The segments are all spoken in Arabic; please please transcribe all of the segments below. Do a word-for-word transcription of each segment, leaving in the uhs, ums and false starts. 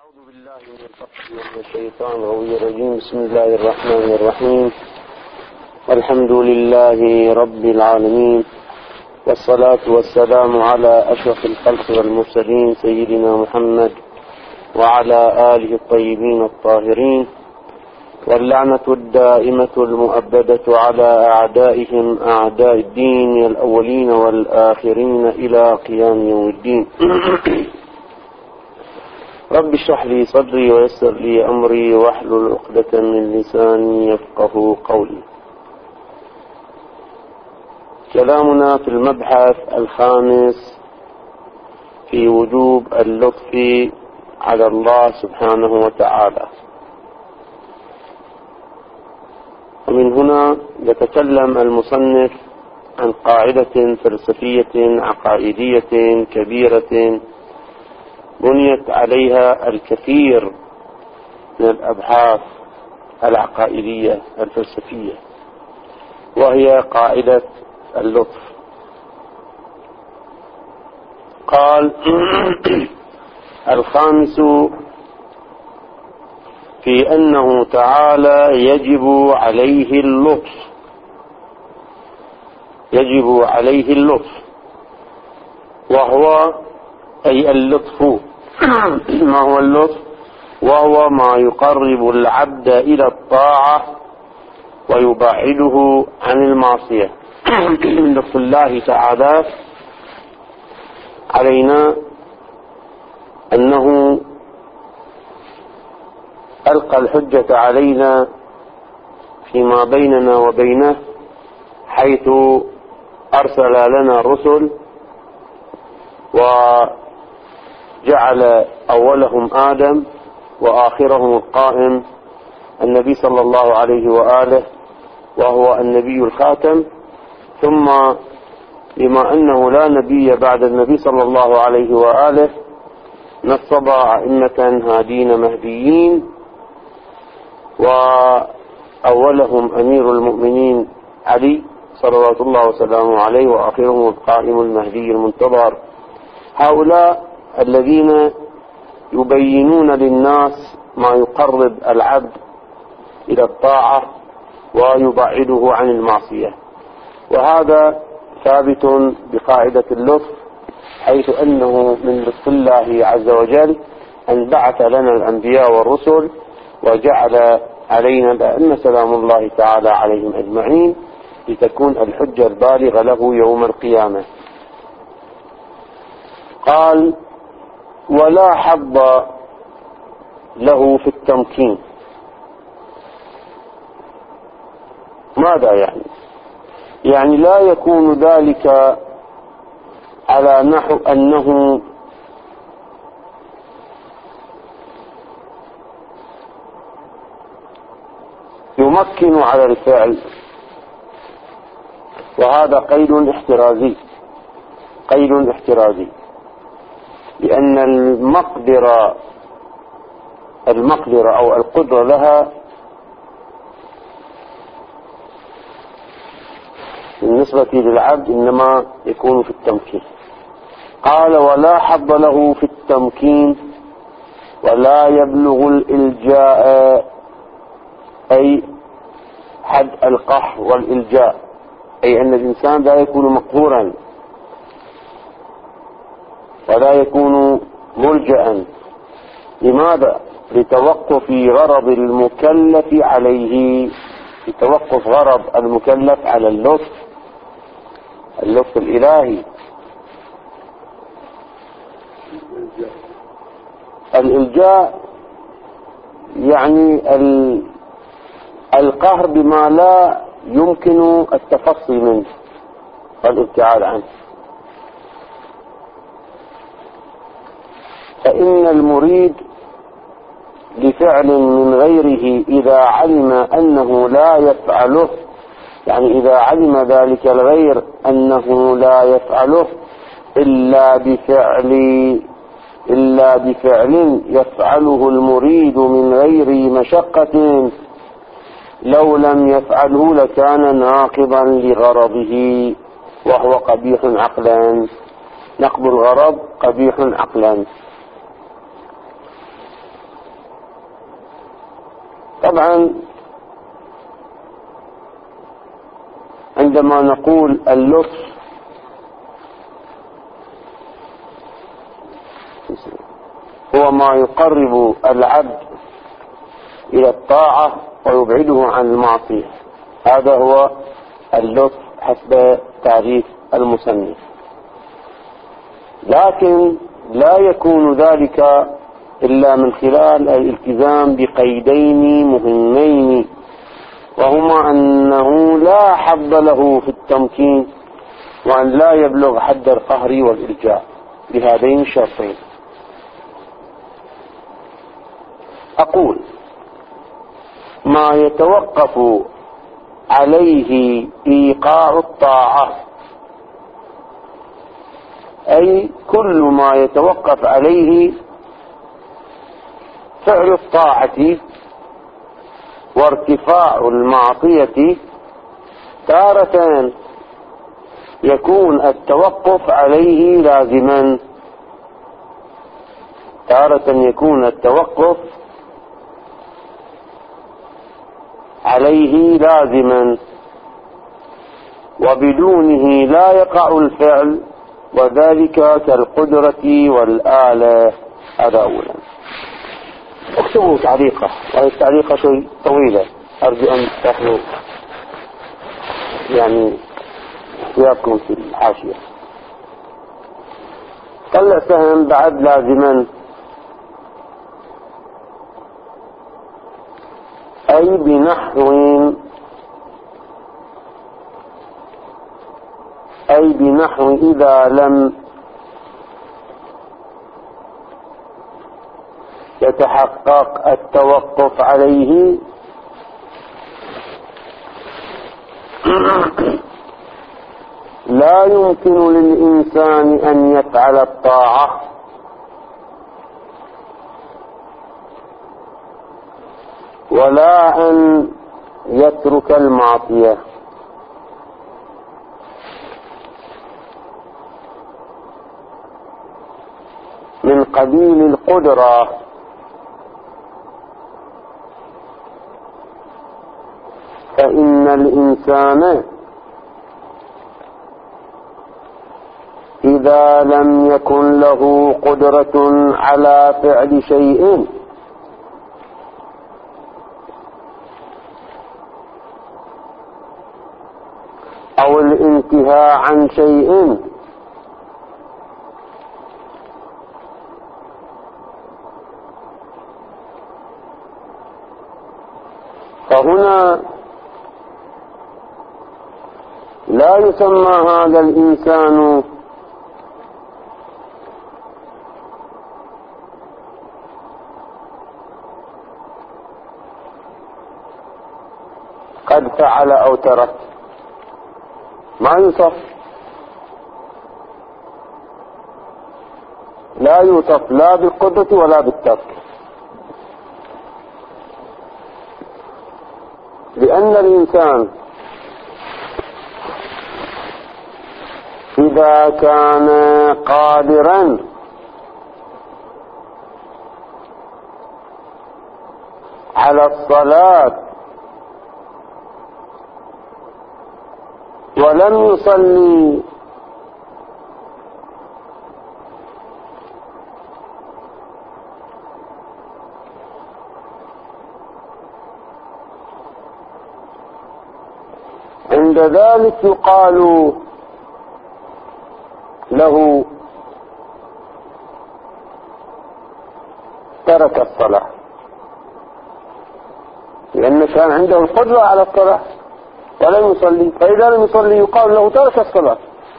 أعوذ بالله من الشيطان الشيطان الرجيم. بسم الله الرحمن الرحيم. الحمد لله رب العالمين، والصلاة والسلام على أشرف الخلق والمرسلين سيدنا محمد وعلى آله الطيبين الطاهرين، واللعنة الدائمة المؤبدة على أعدائهم أعداء الدين الأولين والآخرين إلى قيام يوم الدين. رب اشرح لي صدري ويسر لي أمري واحلل عقدة من لساني يفقه قولي. كلامنا في المبحث الخامس في وجوب اللطف على الله سبحانه وتعالى. ومن هنا يتكلم المصنف عن قاعدة فلسفية عقائدية كبيرة بنيت عليها الكثير من الأبحاث العقائدية الفلسفية، وهي قاعدة اللطف. قال: الخامس في أنه تعالى يجب عليه اللطف يجب عليه اللطف وهو أي اللطف. ما هو اللطف؟ وهو ما يقرب العبد إلى الطاعة ويبعده عن المعصية. من لطف الله تعالى علينا أنه ألقى الحجة علينا فيما بيننا وبينه، حيث أرسل لنا الرسل وجعل أولهم آدم وآخرهم القائم النبي صلى الله عليه وآله، وهو النبي الخاتم. ثم بما أنه لا نبي بعد النبي صلى الله عليه وآله، نصب أئمة هادين مهديين، وأولهم أمير المؤمنين علي صلوات الله وسلامه عليه، وآخرهم القائم المهدي المنتظر. هؤلاء الذين يبينون للناس ما يقرب العبد إلى الطاعة ويبعده عن المعصية، وهذا ثابت بقاعدة اللطف، حيث أنه من لطف الله عز وجل أن بعث لنا الأنبياء والرسل، وجعل علينا الأئمة سلام الله تعالى عليهم أجمعين، لتكون الحجة البالغة له يوم القيامة. قال: ولا حظ له في التمكين. ماذا يعني؟ يعني لا يكون ذلك على نحو أنه يمكن على الفعل، وهذا قيد احترازي قيد احترازي لأن المقدرة المقدرة أو القدرة لها بالنسبة للعبد إنما يكون في التمكين. قال: ولا حظ له في التمكين ولا يبلغ الإلجاء، أي حد القهر والإلجاء، أي أن الإنسان لا يكون مقهورا ولا يكون ملجأ. لماذا؟ لتوقف غرض المكلف عليه، لتوقف غرض المكلف على اللطف اللطف الإلهي. الإلجاء يعني القهر بما لا يمكن التفصي منه والابتعاد عنه. فإن المريد لفعل من غيره إذا علم أنه لا يفعله، يعني إذا علم ذلك الغير أنه لا يفعله إلا بفعل إلا بفعل يفعله المريد من غير مشقة، لو لم يفعله لكان ناقضا لغرضه، وهو قبيح عقلا. نقض الغرض قبيح عقلا. طبعا عندما نقول اللطف هو ما يقرب العبد إلى الطاعة ويبعده عن المعصية، هذا هو اللطف حسب تعريف المصنف. لكن لا يكون ذلك إلا من خلال الالتزام بقيدين مهمين، وهما أنه لا حظ له في التمكين، وأن لا يبلغ حد القهر والإرجاء، بهذين الشرطين. أقول ما يتوقف عليه إيقاع الطاعة، أي كل ما يتوقف عليه فعل الطاعة وارتفاع المعصية، تارة يكون التوقف عليه لازما، تارة يكون التوقف عليه لازما وبدونه لا يقع الفعل، وذلك كالقدرة والآلة. هذا أولا. اكتبوا تعليقة، هذه التعليقة شيء طويلة، أرجو أن تأخذوا يعني وياكم في الحاشية. طلع سهم بعد لازما، أي بنحو أي بنحو إذا لم يتحقق التوقف عليه لا يمكن للإنسان أن يفعل الطاعة ولا أن يترك المعصية. من قبيل القدرة، فإن الإنسان إذا لم يكن له قدرة على فعل شيء أو الانتهاء عن شيء فهنا لا يسمى هذا الإنسان قد فعل أو ترك، ما يوصف، لا يوصف لا بالقدرة ولا بالترك، لأن الإنسان إذا كان قادرا على الصلاة ولم يصلي عند ذلك يقال له ترك الصلاة، لأن كان عنده القدرة على الصلاة ولم يصلي، فإذا لم يصلي يقال له ترك الصلاة.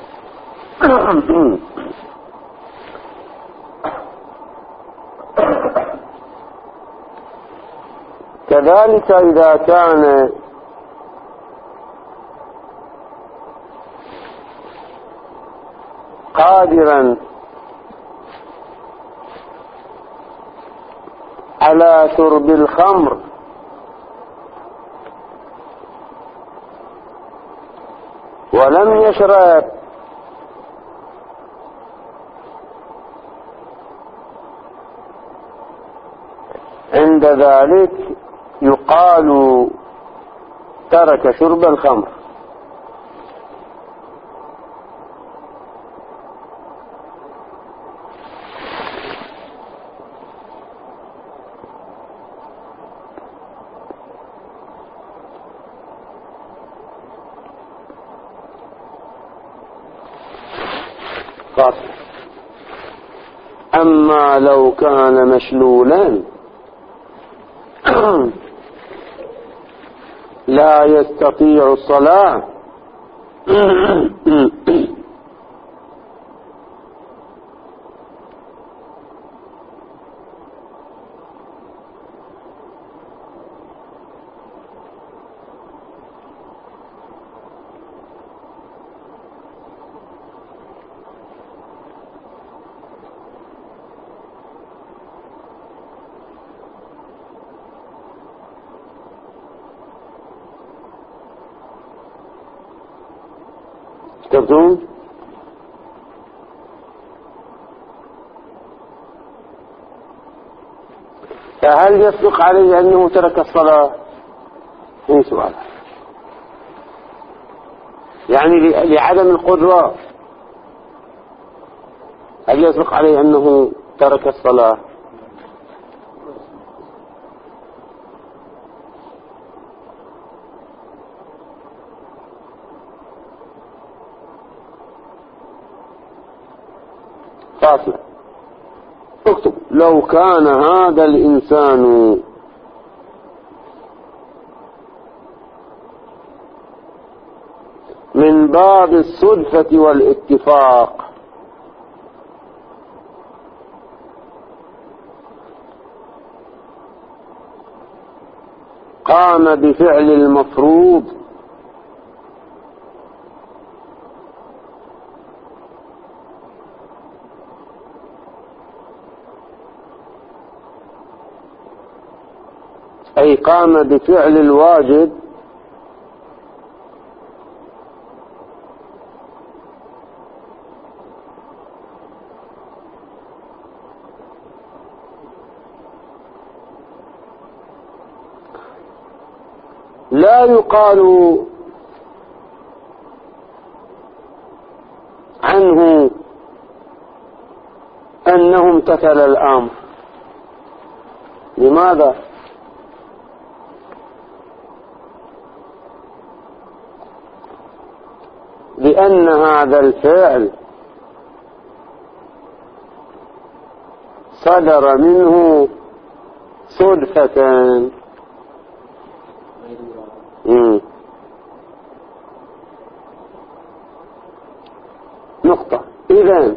كذلك إذا كان قادرا على شرب الخمر ولم يشرب عند ذلك يقال ترك شرب الخمر. أما لو كان مشلولا لا يستطيع الصلاة تفهمون؟ فهل يصدق عليه أنه ترك الصلاة؟ هي سؤال. يعني لعدم القدرة هل يصدق عليه أنه ترك الصلاة؟ فاصلة. اكتب: لو كان هذا الإنسان من باب الصدفة والاتفاق قام بفعل المفروض أي قام بفعل الواجب لا يقال عنه أنه امتثل الأمر. لماذا؟ لأن هذا الفعل صدر منه صدفة. مم. نقطة. إذن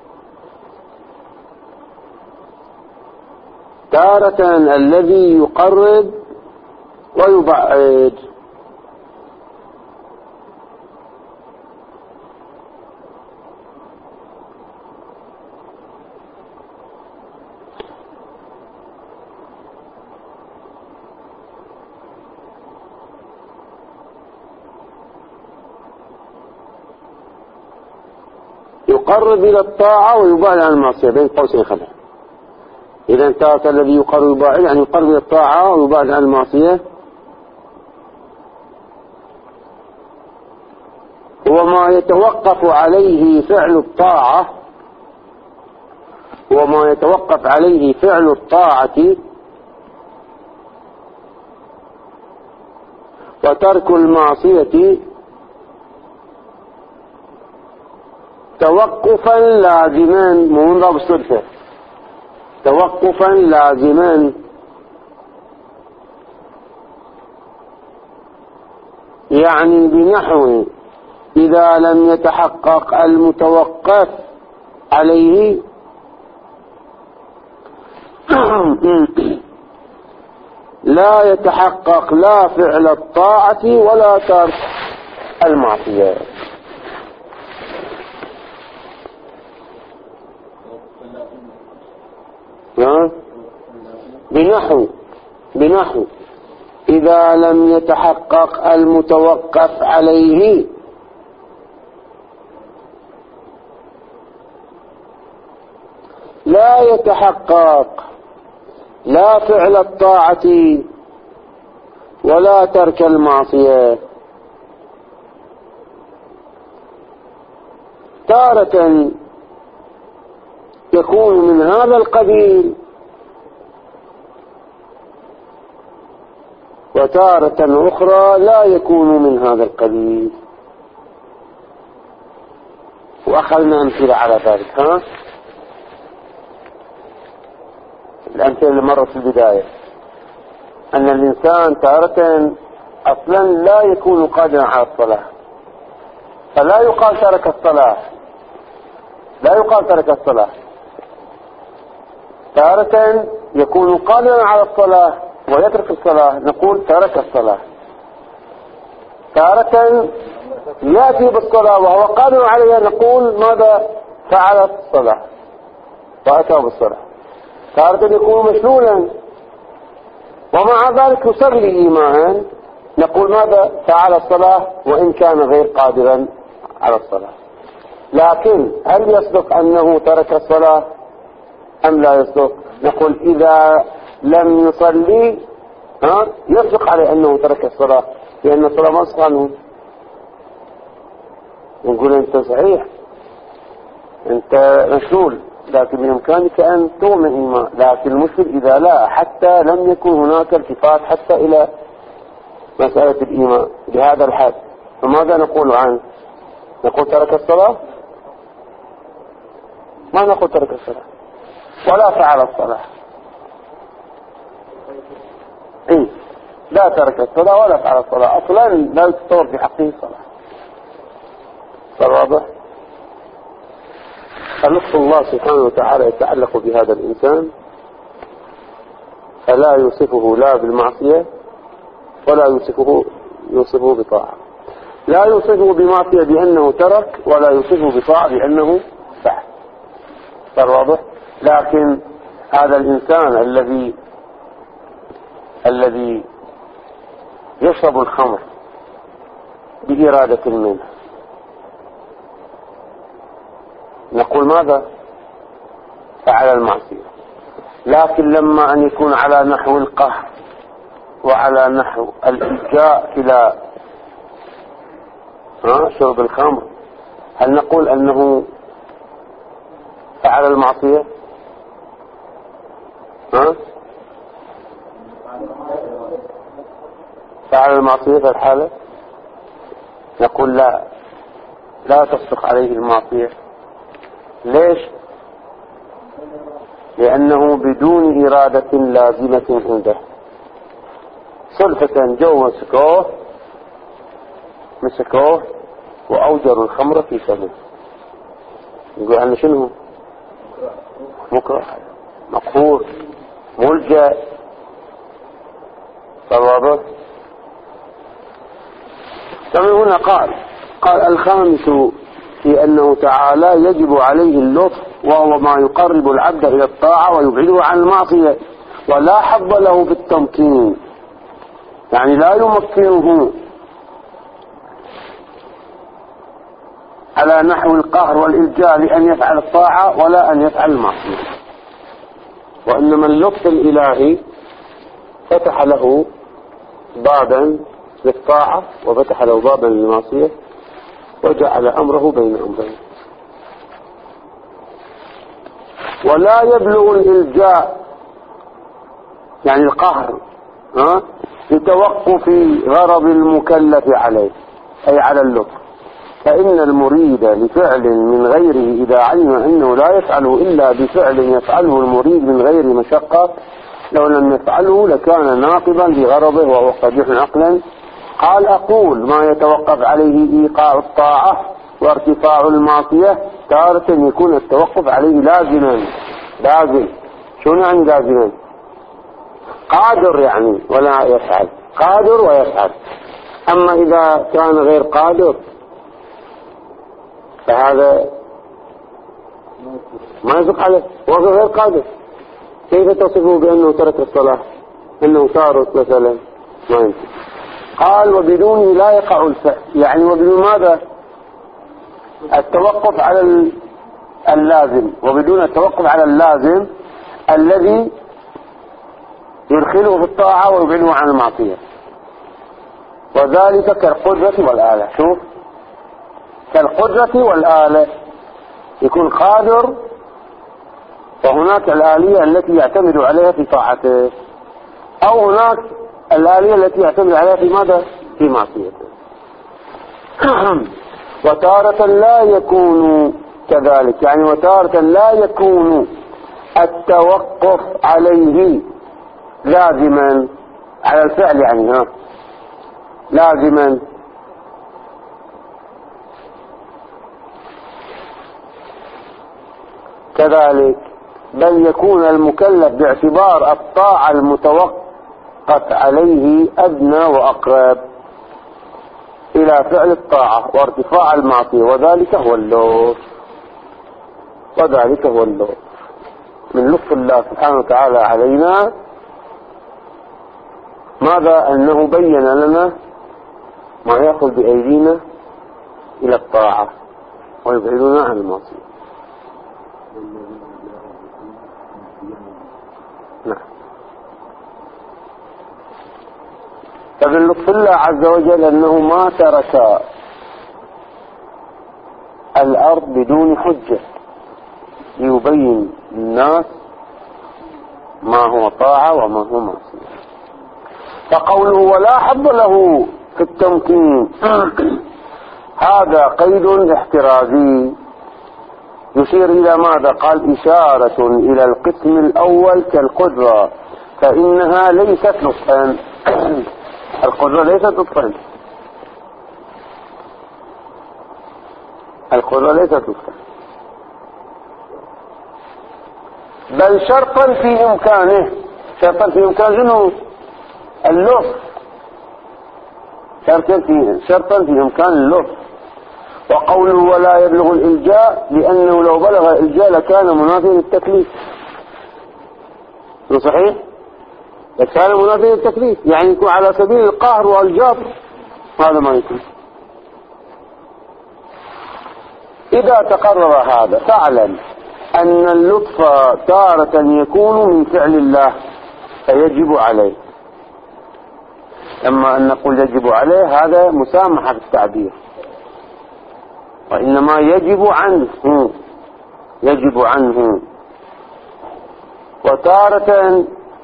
تارة الذي يقرب ويبعد، يقرب إلى الطاعة ويبعد عن المعصية، بين قوسين خلع. إذا تارة الذي يقرب ويبعد، يعني يقرب إلى الطاعة ويبعد عن المعصية، هو ما يتوقف عليه فعل الطاعة هو ما يتوقف عليه فعل الطاعة وترك المعصية توقفا لازما، من باب الصدفة، توقفا لازما يعني بنحو إذا لم يتحقق المتوقف عليه لا يتحقق لا فعل الطاعة ولا ترك المعصية. بنحو بنحو إذا لم يتحقق المتوقف عليه لا يتحقق لا فعل الطاعة ولا ترك المعصية. تارة يكون من هذا القبيل وتارة أخرى لا يكون من هذا القبيل، وأخذنا أمثلة على ذلك. ها الأمثلة اللي مرت في البداية أن الإنسان تارة أصلا لا يكون قادرا على الصلاة، فلا يقال ترك الصلاة، لا يقال ترك الصلاة. تارة يكون قادرا على الصلاة ويترك الصلاة، نقول ترك الصلاة. تارة يأتي بالصلاة وهو قادر عليها، نقول ماذا فعل الصلاة وأتى بالصلاة. تارة يكون مشلولا ومع ذلك يصلي إيمانا، نقول ماذا فعل الصلاة وإن كان غير قادرا على الصلاة. لكن هل يصدق أنه ترك الصلاة أم لا يصدق؟ نقول إذا لم يصلي ها يصدق عليه أنه ترك الصلاة، لأن الصلاة ما تصح عنه. نقول أنت صحيح أنت مشلول، لكن بإمكانك أن تؤمن إيمان، لكن المشكل إذا لا حتى لم يكن هناك التفات حتى إلى مسألة الإيمان بهذا الحد، فماذا نقول عنه؟ نقول ترك الصلاة؟ ما نقول ترك الصلاة ولا فعل الصلاة. إيه لا ترك الصلاة ولا فعل الصلاة، أصلا لا يتصور في حقه الصلاة. واضح؟ فلطف الله سبحانه وتعالى يتعلق بهذا الإنسان، فلا يوصفه لا بالمعصية ولا يوصفه يوصفه بطاعة، لا يوصفه بمعصية بأنه ترك، ولا يوصفه بطاعة بأنه فعل. واضح؟ لكن هذا الإنسان الذي الذي يشرب الخمر بإرادة منه، نقول ماذا فعل المعصية. لكن لما أن يكون على نحو القهر وعلى نحو الإلجاء إلى شرب الخمر، هل نقول أنه فعل المعصية؟ ها؟ فعل المعصية في الحالة؟ نقول لا، لا تصدق عليه المعصية. ليش؟ لأنه بدون إرادة لازمة عنده، صدفة جو مسكوه مسكوه وأوجروا الخمر في فمه، يقول عنه شنو؟ مكره، مقهور، ملجأ. فالواضح؟ كما هنا قال قال الخامس في أنه تعالى يجب عليه اللطف، وهو ما يقرب العبد إلى الطاعة ويبعده عن المعصية، ولا حظ له بالتمكين، يعني لا يمكنه على نحو القهر والإلجاء لأن يفعل الطاعة ولا أن يفعل المعصية. وإنما اللطف الإلهي فتح له بابا للطاعة وفتح له بابا للمعصية، وجعل أمره بين أمرين. ولا يبلغ الإلجاء يعني القهر ها لتوقف غرض المكلف عليه، أي على اللطف، فإن المريد لفعل من غيره إذا علم أنه لا يفعله إلا بفعل يفعله المريد من غير مشقة، لو لم يفعله لكان ناقضا لغرضه وهو قبيح عقلا. قال أقول ما يتوقف عليه إيقاع الطاعة وارتفاع المعصية، تارة يكون التوقف عليه لازما، لازم. شو يعني لازما؟ قادر يعني ولا يفعل، قادر ويفعل. أما إذا كان غير قادر فهذا ما يصدق عليه، وهو غير قادر. كيف تصفه بأنه ترك الصلاة، أنه تارك مثلا؟ ما يمكن. قال وبدونه لا يقع الفعل، يعني وبدون ماذا؟ التوقف على اللازم، وبدون التوقف على اللازم الذي يدخله في الطاعة ويبعده عن المعصية. وذلك كالقدرة والآلة. شوف، كالقدرة والآلة، يكون قادر، وهناك الآلية التي يعتمد عليها في طاعته، أو هناك الآلية التي يعتمد عليها في ماذا؟ في معصيته. وتارة لا يكون كذلك، يعني وتارة لا يكون التوقف عليه لازما على الفعل، يعني ها لازما، كذلك بل يكون المكلف باعتبار الطاعة المتوقف عليه أدنى وأقرب إلى فعل الطاعة وارتفاع المعصية، وذلك هو اللطف، وذلك هو اللطف من لطف الله سبحانه وتعالى علينا. ماذا؟ أنه بين لنا ما يأخذ بأيدينا إلى الطاعة ويبعدنا عن المعصية. نعم. فمن لطف الله عز وجل أنه ما ترك الأرض بدون حجة ليبين للناس ما هو طاعة وما هو معصية. فقوله ولا حظ له في التمكين هذا قيد احترازي يشير إلى ماذا؟ قال إشارة إلى القسم الأول كالقدرة، فإنها ليست لطفا. القدرة ليست لطفا، القدرة ليست لطفا، بل شرطا في إمكانه. شرطا في إمكانه اللطف، شرطا في شرطا في إمكان اللطف. وقوله ولا يبلغ الإلجاء لأنه لو بلغ الإلجاء لكان منافيا للتكليف. صحيح؟ لكان منافيا للتكليف، يعني يكون على سبيل القهر والجبر، هذا ما يكون. إذا تقرر هذا فاعلم أن اللطف تارة يكون من فعل الله فيجب عليه. أما أن نقول يجب عليه هذا مسامحة في التعبير، وإنما يجب عنه، يجب عنه. وتارة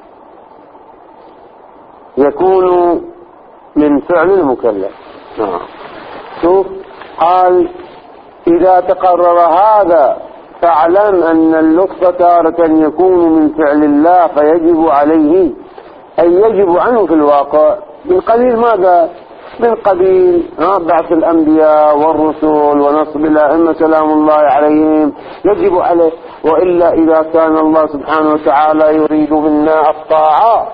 يكون من فعل المكلف. نعم. شوف، قال إذا تقرر هذا فاعلم أن اللطف تارة يكون من فعل الله فيجب عليه، أي يجب عنه في الواقع. من قبيل ماذا؟ من قبيل بعث الأنبياء والرسل ونصب الأئمة سلام الله عليهم، يجب عليه. وإلا إذا كان الله سبحانه وتعالى يريد منا الطاعة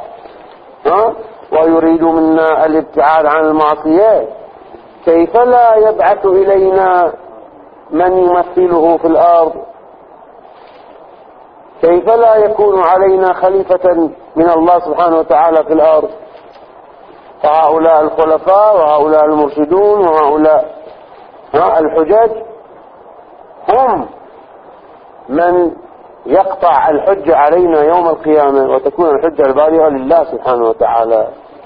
ويريد منا الابتعاد عن المعصية، كيف لا يبعث إلينا من يمثله في الأرض؟ كيف لا يكون علينا خليفة من الله سبحانه وتعالى في الأرض؟ فهؤلاء الخلفاء وهؤلاء المرشدون وهؤلاء الحجج هم من يقطع الحجة علينا يوم القيامة، وتكون الحجة البالغة لله سبحانه وتعالى.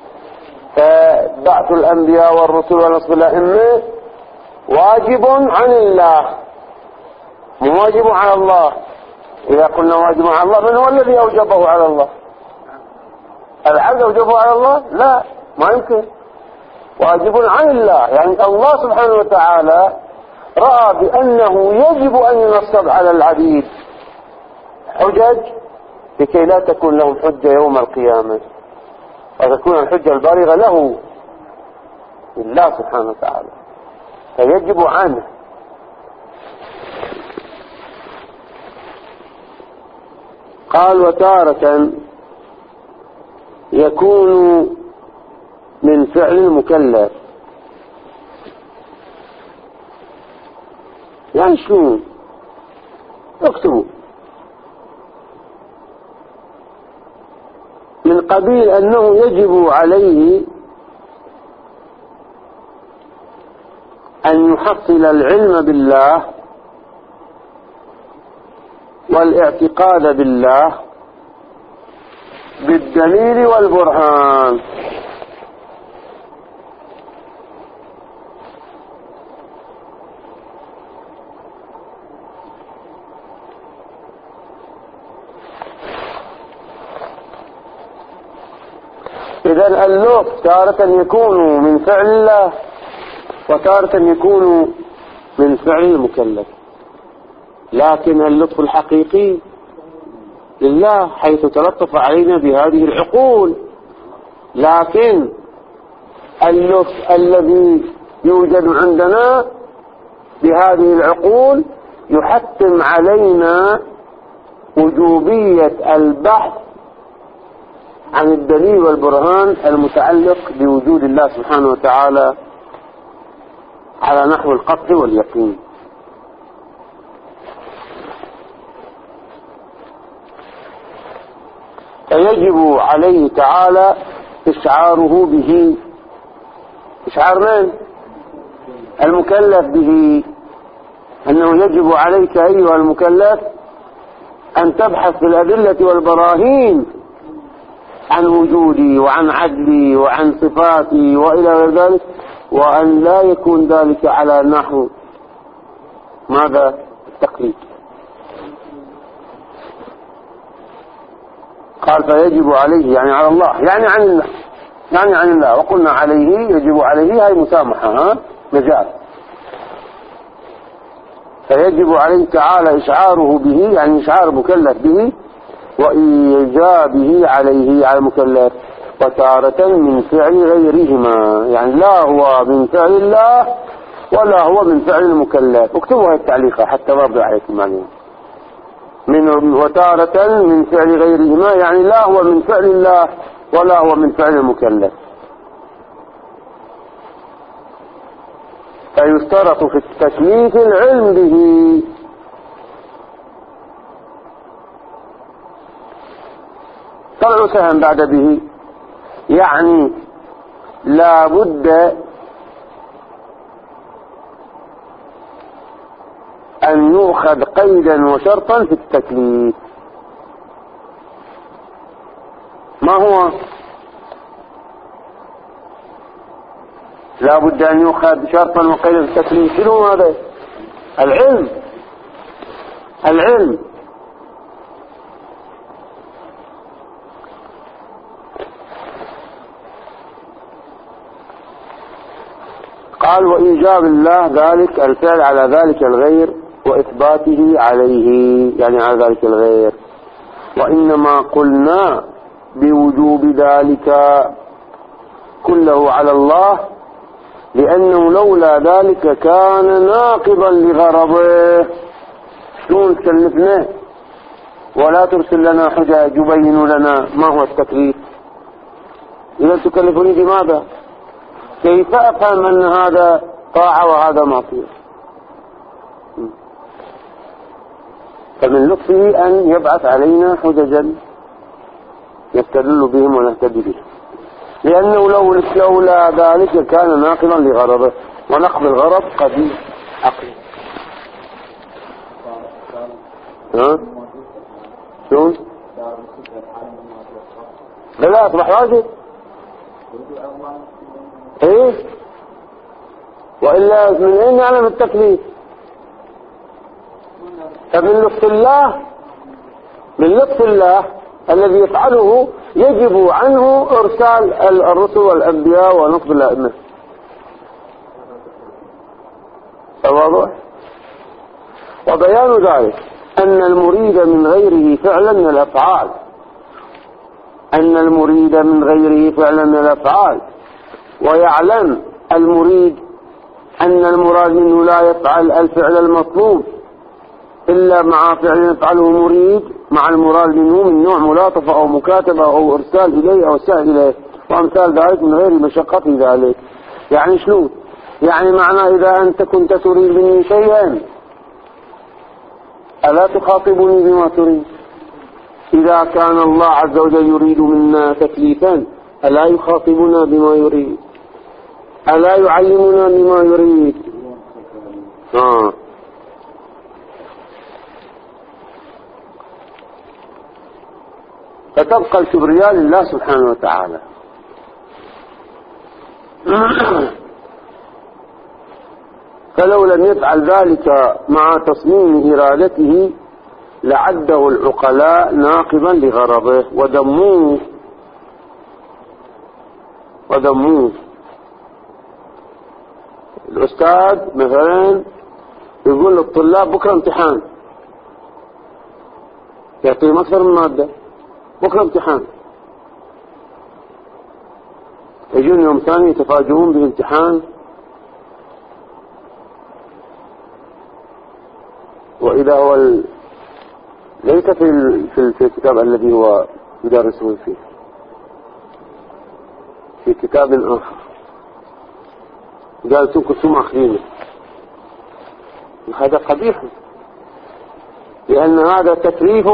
فبعث الأنبياء والرسل ونصب الأئمة واجب عن الله، مو واجب على الله. إذا قلنا واجب على الله، من هو الذي أوجبه على الله؟ العبد أوجبه على الله؟ لا، ما يمكن. واجب عن الله، يعني الله سبحانه وتعالى رأى بأنه يجب أن ينصب على العبيد حجج لكي لا تكون لهم حجة يوم القيامة، وتكون الحجة البالغة له لله سبحانه وتعالى، فيجب عنه. قال وتارة يكون من فعل المكلف. يعني شنو؟ اكتبوا من قبيل أنه يجب عليه أن يحصل العلم بالله والاعتقاد بالله بالدليل والبرهان. إذن اللطف تارة يكون من فعل الله وتارة يكون من فعل المكلف، لكن اللطف الحقيقي لله حيث تلطف علينا بهذه العقول. لكن اللطف الذي يوجد عندنا بهذه العقول يحتم علينا وجوبية البحث عن الدليل والبرهان المتعلق بوجود الله سبحانه وتعالى على نحو القطع واليقين. فيجب عليه تعالى إشعاره به. إشعار من؟ المكلف به، أنه يجب عليك أيها المكلف أن تبحث في الأدلة والبراهين عن وجودي وعن عدلي وعن صفاتي وإلى غير ذلك، وأن لا يكون ذلك على نحو ماذا؟ التقليد. قال فيجب عليه يعني على الله، يعني عن الله، يعني عن الله. وقلنا عليه يجب عليه هاي مسامحة، ها مجال. فيجب عليه تعالى إشعاره به، يعني إشعار مكلف به وإيجابه عليه على المكلف، وتارة من فعل غيرهما، يعني لا هو من فعل الله ولا هو من فعل المكلف. اكتبوا هاي التعليقة حتى برضو عليكم المعلومة. من وتارة من فعل غيرهما، يعني لا هو من فعل الله ولا هو من فعل المكلف. فيشترط في التكليف العلم به. طلعوا سهم بعد به، يعني لا بد أن يؤخذ قيدا وشرطا في التكليف. ما هو؟ لا بد أن يؤخذ شرطا وقيدا في التكليف. شنو هذا؟ العلم. العلم قال وإيجاب الله ذلك الفعل على ذلك الغير وإثباته عليه، يعني على ذلك الغير. وإنما قلنا بوجوب ذلك كله على الله لأنه لولا ذلك كان ناقضا لغرضه. شلون تكلفنا ولا ترسل لنا حجج يبين لنا ما هو التكليف؟ إذا تكلفني بماذا؟ كيف أفهم أن هذا طاعة وهذا معصية؟ فمن لطفه أن يبعث علينا حججا نستدل بهم ونهتدي بهم، لأنه لو لولا ذلك كان ناقضا لغرضه، ونقض الغرض قد عقل. ها؟ شلون؟ لا أصبح واجب. ايه وإلا من أين نعلم التكليف؟ فمن لطف الله، من لطف الله الذي يفعله يجب عنه إرسال الرسل والأنبياء ونقض الأئمة. واضح؟ وبيان ذلك أن المريد من غيره فعلا من الأفعال، أن المريد من غيره فعلا من الأفعال، ويعلم المريد أن المراد منه لا يفعل الفعل المطلوب إلا مع فعل يفعله مريد مع المراد منه من نوع ملاطفة أو مكاتبة أو إرسال إليه أو سهل إليه وأمثال ذلك من غير مشقة ذلك. يعني شنو؟ يعني معنى إذا أنت كنت تريد مني شيئا ألا تخاطبني بما تريد؟ إذا كان الله عز وجل يريد منا تكليفا ألا يخاطبنا بما يريد؟ ألا يعلمنا بما يريد؟ آه. فتبقى الكبرياء لله سبحانه وتعالى. فلو لم يفعل ذلك مع تصميم إرادته لعده العقلاء ناقضا لغرضه ودموه وذموه. الأستاذ مثلا يقول للطلاب بكرة امتحان، يعطيهم أكثر من مادة، بكرة امتحان، يجون يوم ثاني يتفاجئون بالامتحان وإذا هو ال... ليس في ال... في, ال... في الكتاب الذي هو يدرسون فيه، في كتاب آخر قال كنتم أخذينه. هذا قبيح، لأن هذا تكليف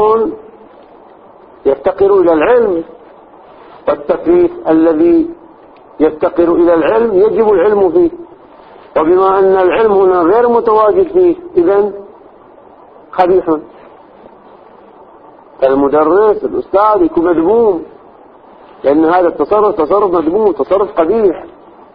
يفتقر إلى العلم، والتكليف الذي يفتقر إلى العلم يجب العلم فيه، وبما أن العلم هنا غير متواجد فيه إذن قبيح. المدرس الأستاذ يكون مذموم، لأن هذا التصرف تصرف مذموم، تصرف قبيح.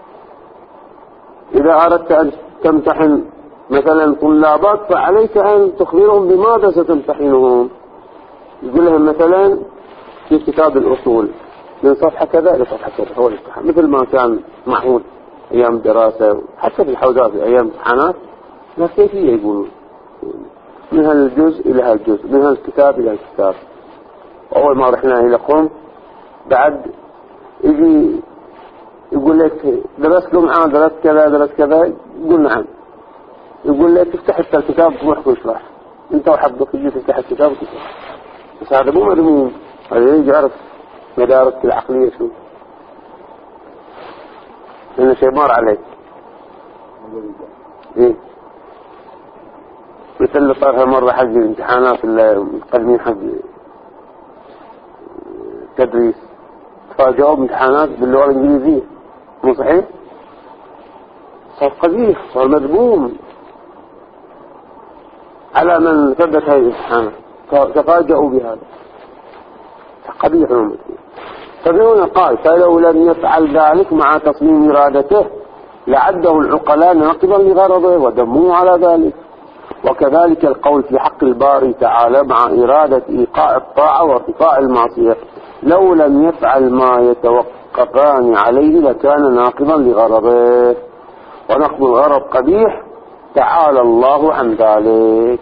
إذا أردت أن تمتحن مثلا طلابك فعليك أن تخبرهم بماذا ستمتحنهم. يقول لهم مثلا في كتاب الأصول من صفحة كذا لصفحة كذا هو الامتحان، مثل ما كان معهود أيام الدراسة، حتى في الحوزات في أيام امتحانات لا كيفية، يقولون من هالجزء إلى هالجزء، من هالكتاب إلى هالكتاب. أول ما رحنا إلى قم بعد يجي يقول لك درست له معاه درست كذا درست كذا، يقول نعم، يقول لك تفتح الكتاب وتروح وتشرح انت وحبك، يجي تفتح الكتاب وتشرح. بس هذا مو مذموم، هذا يجي يعرف مدارس العقلية شو، لأنه شيء مار عليك. إيه مثل اللي صارها مرة حق الامتحانات المقدمين حق تدريس، فجاوب امتحانات باللغة الإنجليزية، مو صحيح؟ صار قبيح، صار مذموم على من ثبت هذه الامتحانات، تفاجئوا بهذا قبيح ومذموم. فهنا قال فلو لم يفعل ذلك مع تصميم إرادته لعده العقلاء ناقضا لغرضه ودموه على ذلك. وكذلك القول في حق الباري تعالى مع إرادة إيقاع الطاعة وارتفاع المعصية لو لم يفعل ما يتوقفان عليه لكان ناقضا لغرضه، ونقض الغرض قبيح تعالى الله عن ذلك.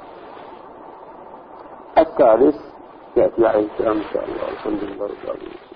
الثالث يأتي عليه السلام إن شاء الله. الحمد لله رب العالمين.